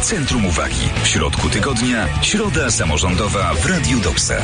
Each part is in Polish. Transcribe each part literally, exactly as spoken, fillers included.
centrum uwagi. W środku tygodnia, środa samorządowa w Radiu Doksa.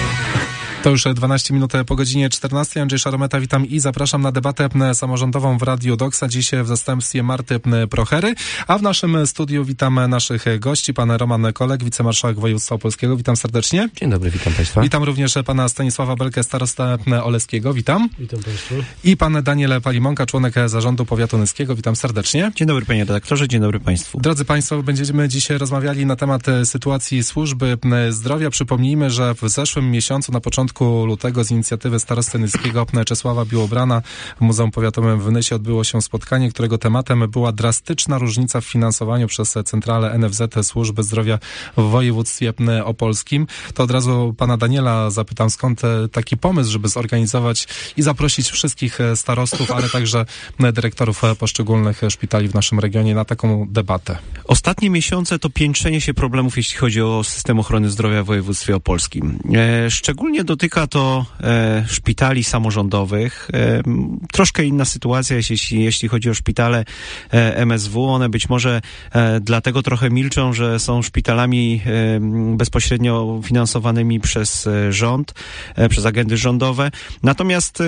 To już dwanaście minut po godzinie czternastej. Andrzej Szarometa, witam i zapraszam na debatę samorządową w Radiu Doksa. Dziś w zastępstwie Marty Prochery, a w naszym studiu witam naszych gości. Pan Roman Kolek, wicemarszałek województwa opolskiego. Witam serdecznie. Dzień dobry, witam Państwa. Witam również pana Stanisława Belkę, starostę Oleskiego. Witam. Witam Państwa. I pan Daniel Palimonka, członek zarządu powiatu nyskiego. Witam serdecznie. Dzień dobry panie redaktorze, dzień dobry Państwu. Drodzy Państwo, będziemy dzisiaj rozmawiali na temat sytuacji służby zdrowia. Przypomnijmy, że w zeszłym miesiącu, na początku lutego, z inicjatywy starosty nyskiego Czesława Biłobrana w Muzeum Powiatowym w Nysie odbyło się spotkanie, którego tematem była drastyczna różnica w finansowaniu przez centralę N F Z służby zdrowia w województwie opolskim. To od razu pana Daniela zapytam, skąd taki pomysł, żeby zorganizować i zaprosić wszystkich starostów, ale także dyrektorów poszczególnych szpitali w naszym regionie na taką debatę. Ostatnie miesiące to piętrzenie się problemów, jeśli chodzi o system ochrony zdrowia w województwie opolskim. E, szczególnie dotyka to e, szpitali samorządowych. E, troszkę inna sytuacja, jeśli, jeśli chodzi o szpitale e, M S W. One być może e, dlatego trochę milczą, że są szpitalami e, bezpośrednio finansowanymi przez e, rząd, e, przez agendy rządowe. Natomiast e,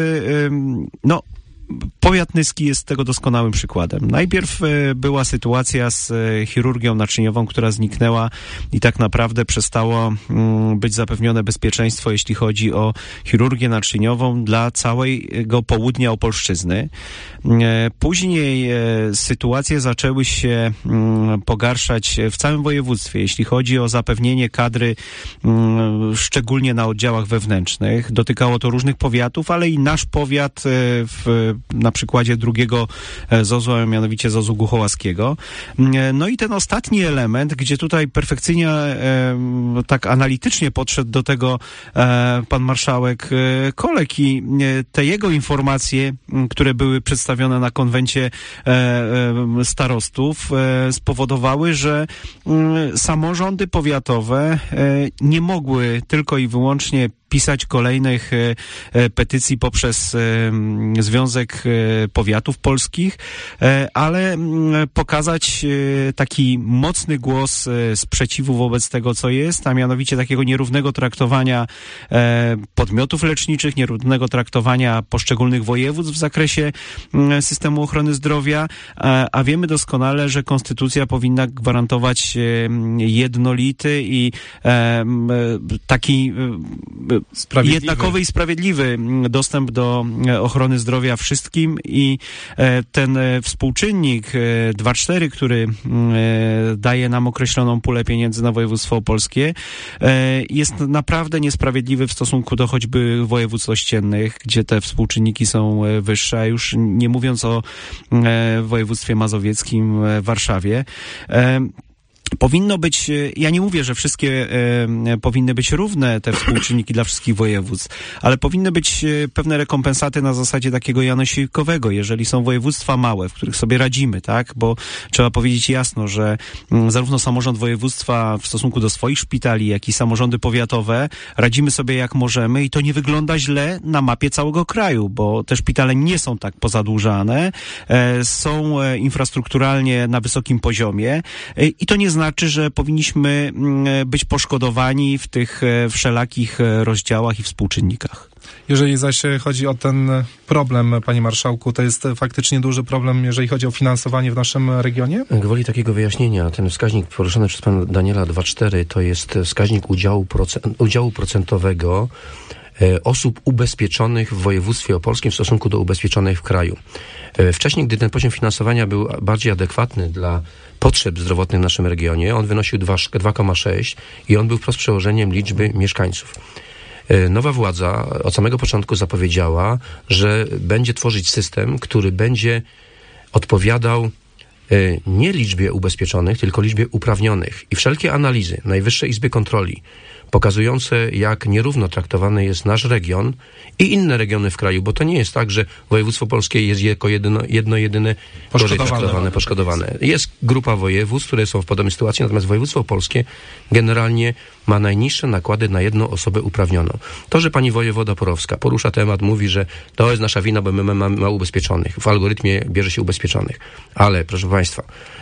no powiat nyski jest tego doskonałym przykładem. Najpierw e, była sytuacja z e, chirurgią naczyniową, która zniknęła i tak naprawdę przestało m, być zapewnione bezpieczeństwo, jeśli chodzi o chirurgię naczyniową dla całego południa Opolszczyzny. E, później e, sytuacje zaczęły się m, pogarszać w całym województwie, jeśli chodzi o zapewnienie kadry, m, szczególnie na oddziałach wewnętrznych. Dotykało to różnych powiatów, ale i nasz powiat e, w na przykładzie drugiego zozu, a mianowicie zozu Głuchołaskiego. No i ten ostatni element, gdzie tutaj perfekcyjnie e, tak analitycznie podszedł do tego e, pan marszałek e, Kolek i e, te jego informacje, które były przedstawione na konwencie e, e, starostów, e, spowodowały, że e, samorządy powiatowe e, nie mogły tylko i wyłącznie pisać kolejnych e, petycji poprzez e, Związek e, Powiatów Polskich, e, ale m, pokazać e, taki mocny głos e, sprzeciwu wobec tego, co jest, a mianowicie takiego nierównego traktowania e, podmiotów leczniczych, nierównego traktowania poszczególnych województw w zakresie m, systemu ochrony zdrowia, a, a wiemy doskonale, że konstytucja powinna gwarantować e, jednolity i e, taki e, jednakowy i sprawiedliwy dostęp do ochrony zdrowia wszystkim i ten współczynnik dwa cztery, który daje nam określoną pulę pieniędzy na województwo opolskie, jest naprawdę niesprawiedliwy w stosunku do choćby województw ościennych, gdzie te współczynniki są wyższe, a już nie mówiąc o województwie mazowieckim, Warszawie. Powinno być, ja nie mówię, że wszystkie e, powinny być równe te współczynniki dla wszystkich województw, ale powinny być pewne rekompensaty na zasadzie takiego janosикowego, jeżeli są województwa małe, w których sobie radzimy, tak, bo trzeba powiedzieć jasno, że m, zarówno samorząd województwa w stosunku do swoich szpitali, jak i samorządy powiatowe radzimy sobie jak możemy i to nie wygląda źle na mapie całego kraju, bo te szpitale nie są tak pozadłużane, e, są e, infrastrukturalnie na wysokim poziomie e, i to nie znaczy, że powinniśmy być poszkodowani w tych wszelakich rozdziałach i współczynnikach. Jeżeli zaś chodzi o ten problem, panie marszałku, to jest faktycznie duży problem, jeżeli chodzi o finansowanie w naszym regionie? Gwoli takiego wyjaśnienia, ten wskaźnik poruszony przez pana Daniela dwa cztery to jest wskaźnik udziału, procent, udziału procentowego osób ubezpieczonych w województwie opolskim w stosunku do ubezpieczonych w kraju. Wcześniej, gdy ten poziom finansowania był bardziej adekwatny dla potrzeb zdrowotnych w naszym regionie, on wynosił dwa przecinek sześć i on był wprost przełożeniem liczby mieszkańców. Nowa władza od samego początku zapowiedziała, że będzie tworzyć system, który będzie odpowiadał nie liczbie ubezpieczonych, tylko liczbie uprawnionych. I wszelkie analizy Najwyższej Izby Kontroli pokazujące, jak nierówno traktowany jest nasz region i inne regiony w kraju, bo to nie jest tak, że województwo polskie jest jako jedno, jedno jedyne gorzej traktowane, poszkodowane. Jest grupa województw, które są w podobnej sytuacji, natomiast województwo polskie generalnie ma najniższe nakłady na jedną osobę uprawnioną. To, że pani wojewoda Porowska porusza temat, mówi, że to jest nasza wina, bo my mamy mało ubezpieczonych. W algorytmie bierze się ubezpieczonych. Ale, proszę państwa,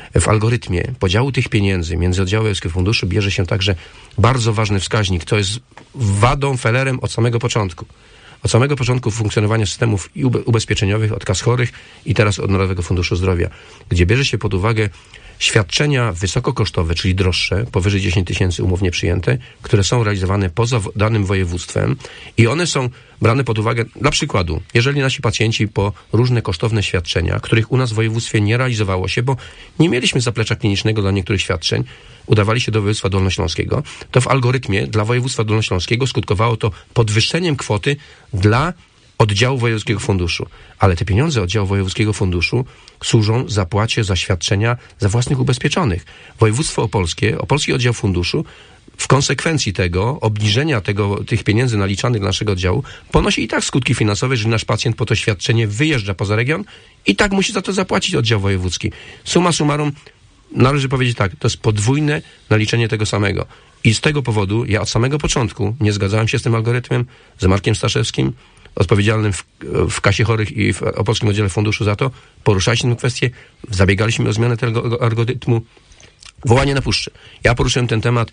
w algorytmie podziału tych pieniędzy między oddziały wojewódzkiego funduszu bierze się także bardzo ważny wskaźnik. To jest wadą, felerem od samego początku. Od samego początku funkcjonowania systemów ubezpieczeniowych, od kas chorych i teraz od Narodowego Funduszu Zdrowia, gdzie bierze się pod uwagę świadczenia wysokokosztowe, czyli droższe, powyżej dziesięć tysięcy umownie przyjęte, które są realizowane poza danym województwem i one są brane pod uwagę, dla przykładu, jeżeli nasi pacjenci po różne kosztowne świadczenia, których u nas w województwie nie realizowało się, bo nie mieliśmy zaplecza klinicznego dla niektórych świadczeń, udawali się do województwa dolnośląskiego, to w algorytmie dla województwa dolnośląskiego skutkowało to podwyższeniem kwoty dla oddziału wojewódzkiego funduszu. Ale te pieniądze oddziału wojewódzkiego funduszu służą zapłacie za świadczenia za własnych ubezpieczonych. Województwo opolskie, opolski oddział funduszu w konsekwencji tego, obniżenia tego, tych pieniędzy naliczanych dla naszego oddziału, ponosi i tak skutki finansowe, że nasz pacjent po to świadczenie wyjeżdża poza region i tak musi za to zapłacić oddział wojewódzki. Summa summarum, należy powiedzieć tak, to jest podwójne naliczenie tego samego. I z tego powodu ja od samego początku nie zgadzałem się z tym algorytmem, z Markiem Staszewskim, odpowiedzialnym w, w kasie chorych i w Opolskim Oddziale Funduszu za to, poruszaliśmy tę kwestię, zabiegaliśmy o zmianę tego algorytmu, wołanie na puszczy. Ja poruszyłem ten temat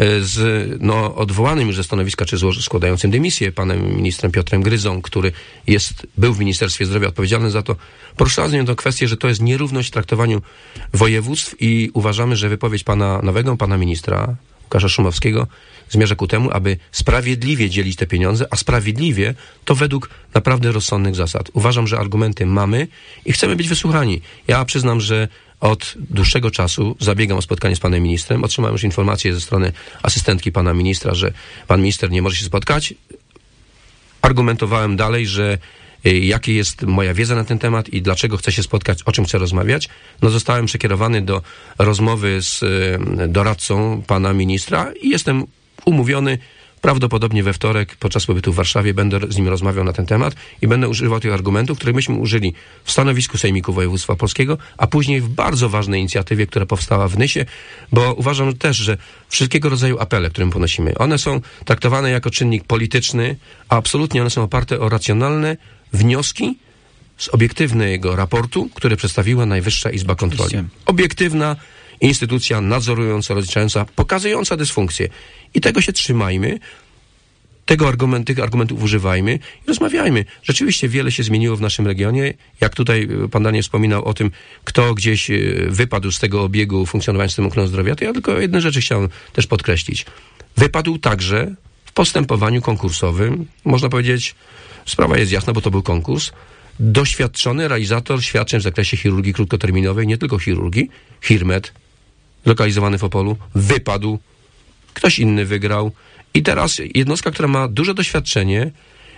z no, odwołanym już ze stanowiska, czy złoży, składającym dymisję panem ministrem Piotrem Gryzą, który jest, był w Ministerstwie Zdrowia odpowiedzialny za to. Poruszałem z nim tę kwestię, że to jest nierówność w traktowaniu województw i uważamy, że wypowiedź pana nowego, pana ministra Łukasza Szumowskiego zmierza ku temu, aby sprawiedliwie dzielić te pieniądze, a sprawiedliwie to według naprawdę rozsądnych zasad. Uważam, że argumenty mamy i chcemy być wysłuchani. Ja przyznam, że od dłuższego czasu zabiegam o spotkanie z panem ministrem. Otrzymałem już informację ze strony asystentki pana ministra, że pan minister nie może się spotkać. Argumentowałem dalej, że jaka jest moja wiedza na ten temat i dlaczego chcę się spotkać, o czym chcę rozmawiać. No zostałem przekierowany do rozmowy z doradcą pana ministra i jestem umówiony prawdopodobnie we wtorek podczas pobytu w Warszawie. Będę z nim rozmawiał na ten temat i będę używał tych argumentów, których myśmy użyli w stanowisku Sejmiku Województwa Opolskiego, a później w bardzo ważnej inicjatywie, która powstała w Nysie, bo uważam też, że wszystkiego rodzaju apele, które ponosimy, one są traktowane jako czynnik polityczny, a absolutnie one są oparte o racjonalne wnioski z obiektywnego raportu, który przedstawiła Najwyższa Izba Kontroli. Obiektywna instytucja nadzorująca, rozliczająca, pokazująca dysfunkcję. I tego się trzymajmy, tego argument, tych argumentów używajmy i rozmawiajmy. Rzeczywiście wiele się zmieniło w naszym regionie. Jak tutaj pan Daniel wspominał o tym, kto gdzieś wypadł z tego obiegu funkcjonowania systemu ochrony zdrowia, to ja tylko jedne rzeczy chciałem też podkreślić. Wypadł także w postępowaniu konkursowym, można powiedzieć, sprawa jest jasna, bo to był konkurs, doświadczony realizator świadczeń w zakresie chirurgii krótkoterminowej, nie tylko chirurgii, Chirmed, lokalizowany w Opolu, wypadł, ktoś inny wygrał i teraz jednostka, która ma duże doświadczenie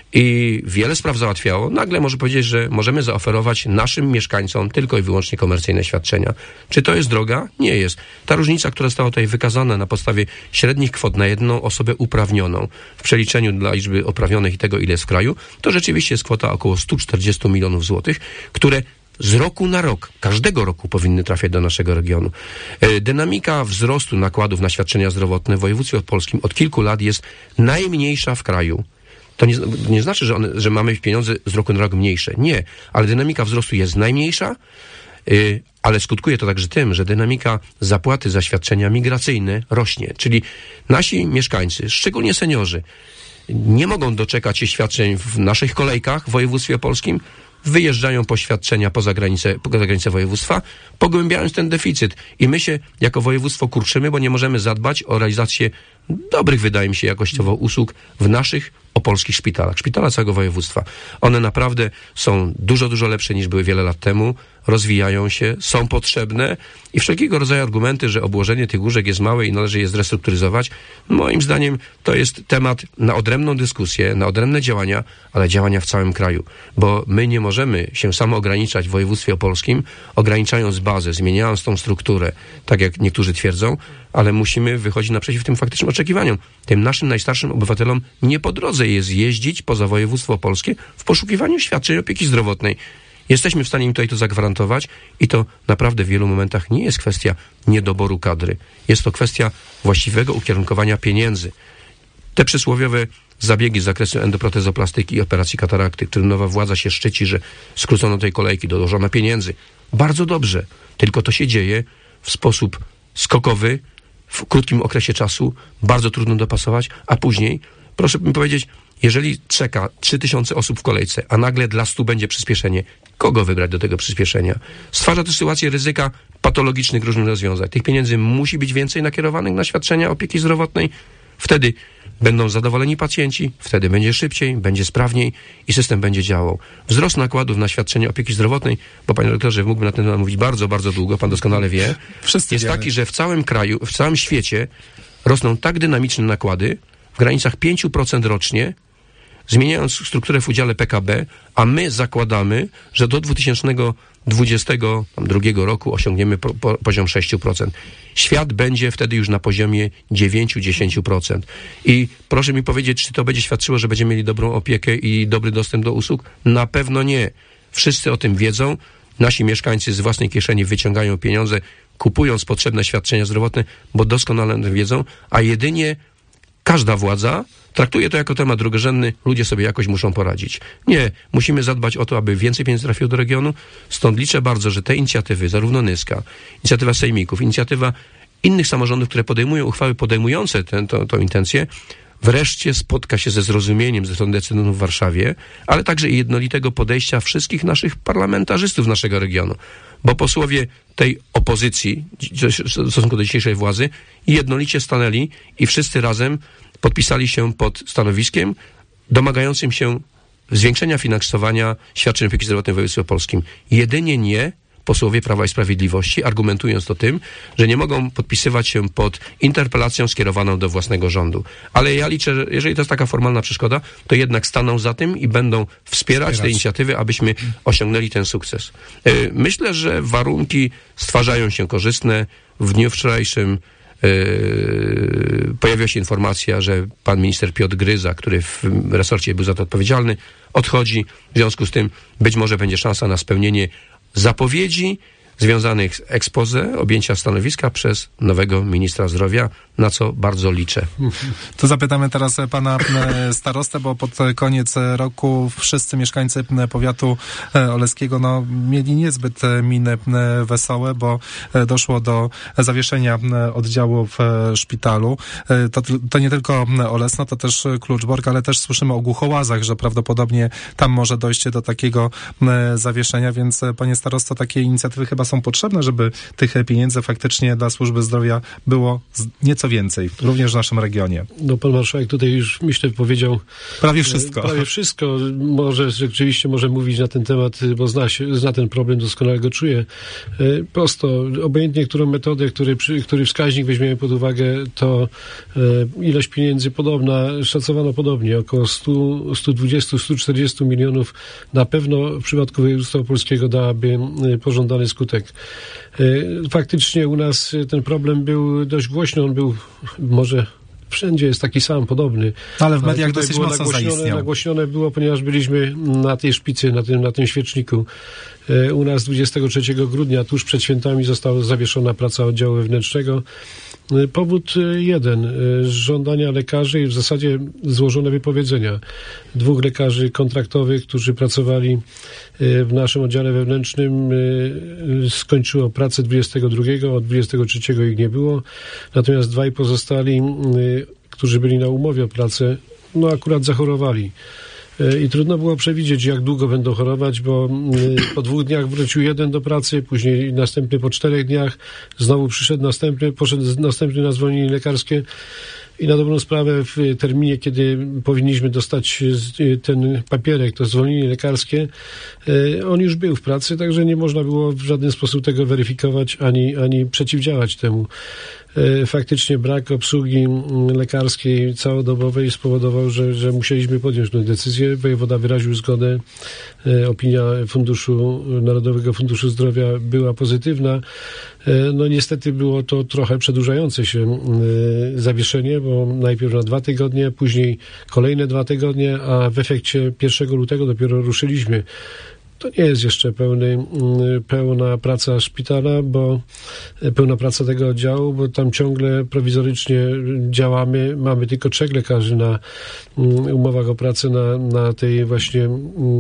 i wiele spraw załatwiało, nagle może powiedzieć, że możemy zaoferować naszym mieszkańcom tylko i wyłącznie komercyjne świadczenia. Czy to jest droga? Nie jest. Ta różnica, która została tutaj wykazana na podstawie średnich kwot na jedną osobę uprawnioną w przeliczeniu dla liczby uprawnionych i tego, ile jest w kraju, to rzeczywiście jest kwota około sto czterdzieści milionów złotych, które z roku na rok, każdego roku powinny trafiać do naszego regionu. Dynamika wzrostu nakładów na świadczenia zdrowotne w województwie opolskim od kilku lat jest najmniejsza w kraju. To nie, nie znaczy, że, one, że mamy pieniądze z roku na rok mniejsze. Nie, ale dynamika wzrostu jest najmniejsza, yy, ale skutkuje to także tym, że dynamika zapłaty za świadczenia migracyjne rośnie. Czyli nasi mieszkańcy, szczególnie seniorzy, nie mogą doczekać się świadczeń w naszych kolejkach w województwie opolskim, wyjeżdżają po świadczenia poza granicę, poza granicę województwa, pogłębiając ten deficyt. I my się jako województwo kurczymy, bo nie możemy zadbać o realizację dobrych, wydaje mi się, jakościowo usług w naszych opolskich szpitalach, szpitala całego województwa. One naprawdę są dużo, dużo lepsze niż były wiele lat temu, rozwijają się, są potrzebne i wszelkiego rodzaju argumenty, że obłożenie tych łóżek jest małe i należy je zrestrukturyzować, moim zdaniem to jest temat na odrębną dyskusję, na odrębne działania, ale działania w całym kraju, bo my nie możemy się samo ograniczać w województwie opolskim, ograniczając bazę, zmieniając tą strukturę, tak jak niektórzy twierdzą, ale musimy wychodzić naprzeciw tym faktycznym oczekiwaniom. Tym naszym najstarszym obywatelom nie po drodze jest jeździć poza województwo opolskie w poszukiwaniu świadczeń opieki zdrowotnej. Jesteśmy w stanie im tutaj to zagwarantować i to naprawdę w wielu momentach nie jest kwestia niedoboru kadry. Jest to kwestia właściwego ukierunkowania pieniędzy. Te przysłowiowe zabiegi z zakresu endoprotezoplastyki i operacji katarakty, którym nowa władza się szczyci, że skrócono tej kolejki, dołożono pieniędzy. Bardzo dobrze, tylko to się dzieje w sposób skokowy, w krótkim okresie czasu, bardzo trudno dopasować, a później, proszę mi powiedzieć, jeżeli czeka trzy tysiące osób w kolejce, a nagle dla stu będzie przyspieszenie, kogo wybrać do tego przyspieszenia? Stwarza to sytuację ryzyka patologicznych różnych rozwiązań. Tych pieniędzy musi być więcej nakierowanych na świadczenia opieki zdrowotnej. Wtedy będą zadowoleni pacjenci, wtedy będzie szybciej, będzie sprawniej i system będzie działał. Wzrost nakładów na świadczenie opieki zdrowotnej, bo panie doktorze, mógłbym na ten temat mówić bardzo, bardzo długo, pan doskonale wie, Wszyscy jest wiemy. taki, że w całym kraju, w całym świecie rosną tak dynamiczne nakłady w granicach pięć procent rocznie, zmieniając strukturę w udziale P K B, a my zakładamy, że do dwa tysiące dwudziestego drugiego roku osiągniemy po, po, poziom sześć procent. Świat będzie wtedy już na poziomie dziewięć do dziesięciu procent. I proszę mi powiedzieć, czy to będzie świadczyło, że będziemy mieli dobrą opiekę i dobry dostęp do usług? Na pewno nie. Wszyscy o tym wiedzą. Nasi mieszkańcy z własnej kieszeni wyciągają pieniądze, kupując potrzebne świadczenia zdrowotne, bo doskonale o tym wiedzą, a jedynie każda władza traktuje to jako temat drugorzędny, ludzie sobie jakoś muszą poradzić. Nie, musimy zadbać o to, aby więcej pieniędzy trafiło do regionu, stąd liczę bardzo, że te inicjatywy, zarówno Nyska, inicjatywa sejmików, inicjatywa innych samorządów, które podejmują uchwały podejmujące tę intencję, wreszcie spotka się ze zrozumieniem ze strony decydentów w Warszawie, ale także i jednolitego podejścia wszystkich naszych parlamentarzystów naszego regionu. Bo posłowie tej opozycji w stosunku do dzisiejszej władzy jednolicie stanęli i wszyscy razem podpisali się pod stanowiskiem domagającym się zwiększenia finansowania świadczeń opieki zdrowotnej w województwie opolskim. Jedynie nie posłowie Prawa i Sprawiedliwości, argumentując to tym, że nie mogą podpisywać się pod interpelacją skierowaną do własnego rządu. Ale ja liczę, że jeżeli to jest taka formalna przeszkoda, to jednak staną za tym i będą wspierać, wspierać. te inicjatywy, abyśmy osiągnęli ten sukces. Myślę, że warunki stwarzają się korzystne. W dniu wczorajszym Yy, pojawiła się informacja, że pan minister Piotr Gryza, który w resorcie był za to odpowiedzialny, odchodzi. W związku z tym być może będzie szansa na spełnienie zapowiedzi związanych z expose, objęcia stanowiska przez nowego ministra zdrowia, na co bardzo liczę. To zapytamy teraz pana starostę, bo pod koniec roku wszyscy mieszkańcy powiatu oleskiego no, mieli niezbyt miny wesołe, bo doszło do zawieszenia oddziału w szpitalu. To, to nie tylko Olesno, to też Kluczbork, ale też słyszymy o Głuchołazach, że prawdopodobnie tam może dojść do takiego zawieszenia, więc panie starosto, takie inicjatywy chyba są potrzebne, żeby tych pieniędzy faktycznie dla służby zdrowia było nieco więcej, również w naszym regionie. No pan marszałek tutaj już, myślę, powiedział prawie wszystko. Prawie wszystko. Może rzeczywiście może mówić na ten temat, bo zna, się, zna ten problem, doskonale go czuje. Prosto, obojętnie którą metodę, który, który wskaźnik weźmiemy pod uwagę, to ilość pieniędzy podobna, szacowano podobnie, około sto, sto dwadzieścia do stu czterdziestu milionów na pewno w przypadku województwa opolskiego dałaby pożądany skutek. Faktycznie u nas ten problem był dość głośny, on był może wszędzie jest taki sam, podobny. Ale w mediach Ale dosyć było mocno nagłośnione, zaistniał. Nagłośnione było, ponieważ byliśmy na tej szpicy, na tym, na tym świeczniku. U nas dwudziestego trzeciego grudnia, tuż przed świętami, została zawieszona praca oddziału wewnętrznego. Powód jeden, żądania lekarzy i w zasadzie złożone wypowiedzenia. Dwóch lekarzy kontraktowych, którzy pracowali w naszym oddziale wewnętrznym, skończyło pracę dwudziestego drugiego, od dwudziestego trzeciego ich nie było. Natomiast dwaj pozostali, którzy byli na umowie o pracę, no akurat zachorowali. I trudno było przewidzieć, jak długo będą chorować, bo po dwóch dniach wrócił jeden do pracy, później następny po czterech dniach, znowu przyszedł następny, poszedł następny na zwolnienie lekarskie. I na dobrą sprawę w terminie, kiedy powinniśmy dostać ten papierek, to zwolnienie lekarskie, on już był w pracy, także nie można było w żaden sposób tego weryfikować ani, ani przeciwdziałać temu. Faktycznie brak obsługi lekarskiej całodobowej spowodował, że, że musieliśmy podjąć tę decyzję. Wojewoda wyraził zgodę. Opinia Funduszu, Narodowego Funduszu Zdrowia była pozytywna. No niestety było to trochę przedłużające się zawieszenie, bo najpierw na dwa tygodnie, później kolejne dwa tygodnie, a w efekcie pierwszego lutego dopiero ruszyliśmy. To nie jest jeszcze pełny, pełna praca szpitala, bo pełna praca tego oddziału, bo tam ciągle prowizorycznie działamy. Mamy tylko trzech lekarzy na umowach o pracę na, na tej właśnie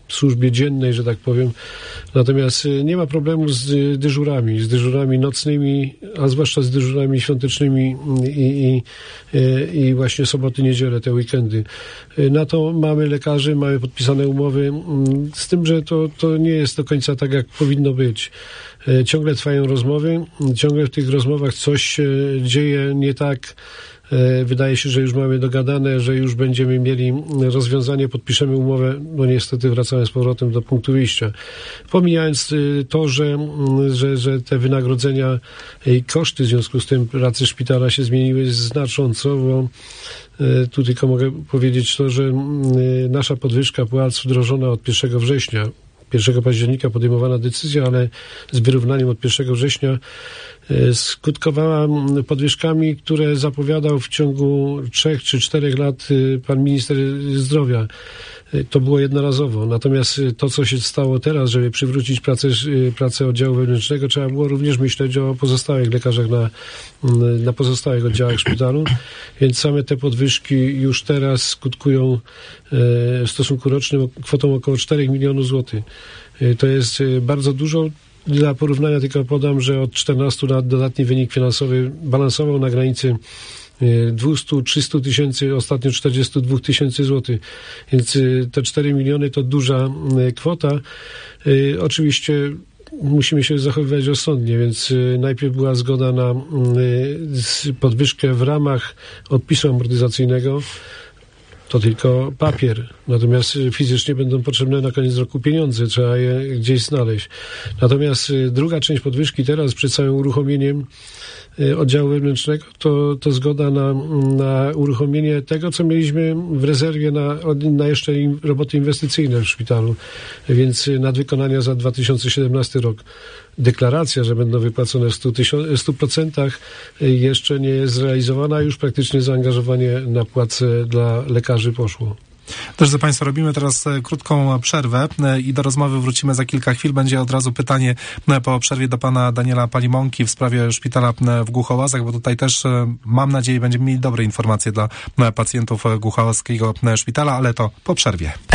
służbie dziennej, że tak powiem. Natomiast nie ma problemu z dyżurami, z dyżurami nocnymi, a zwłaszcza z dyżurami świątecznymi i, i, i właśnie soboty, niedziele, te weekendy. Na to mamy lekarzy, mamy podpisane umowy, z tym, że to, to nie jest do końca tak, jak powinno być. Ciągle trwają rozmowy, ciągle w tych rozmowach coś się dzieje nie tak. Wydaje się, że już mamy dogadane, że już będziemy mieli rozwiązanie, podpiszemy umowę, no niestety wracamy z powrotem do punktu wyjścia. Pomijając to, że, że, że te wynagrodzenia i koszty w związku z tym pracy szpitala się zmieniły znacząco, bo tu tylko mogę powiedzieć to, że nasza podwyżka była wdrożona od pierwszego września. pierwszego października podejmowana decyzja, ale z wyrównaniem od pierwszego września skutkowała podwyżkami, które zapowiadał w ciągu trzech czy czterech lat pan minister zdrowia. To było jednorazowo. Natomiast to, co się stało teraz, żeby przywrócić pracę, pracę oddziału wewnętrznego, trzeba było również myśleć o pozostałych lekarzach na, na pozostałych oddziałach szpitalu. Więc same te podwyżki już teraz skutkują w stosunku rocznym kwotą około czterech milionów złotych. To jest bardzo dużo. Dla porównania tylko podam, że od czternastu lat dodatni wynik finansowy balansował na granicy dwieście do trzystu tysięcy, ostatnio czterdzieści dwa tysięcy złotych. Więc te cztery miliony to duża kwota. Oczywiście musimy się zachowywać rozsądnie, więc najpierw była zgoda na podwyżkę w ramach odpisu amortyzacyjnego. To tylko papier. Natomiast fizycznie będą potrzebne na koniec roku pieniądze. Trzeba je gdzieś znaleźć. Natomiast druga część podwyżki teraz przed całym uruchomieniem oddziału wewnętrznego to, to zgoda na, na uruchomienie tego, co mieliśmy w rezerwie na, na jeszcze in, roboty inwestycyjne w szpitalu. Więc nadwykonania za dwa tysiące siedemnasty rok. Deklaracja, że będą wypłacone w stu procentach jeszcze nie jest zrealizowana. Już praktycznie zaangażowanie na płace dla lekarzy poszło. Drodzy Państwo, robimy teraz krótką przerwę i do rozmowy wrócimy za kilka chwil. Będzie od razu pytanie po przerwie do pana Daniela Palimonki w sprawie szpitala w Głuchołazach, bo tutaj też mam nadzieję będziemy mieli dobre informacje dla pacjentów Głuchołazkiego szpitala, ale to po przerwie.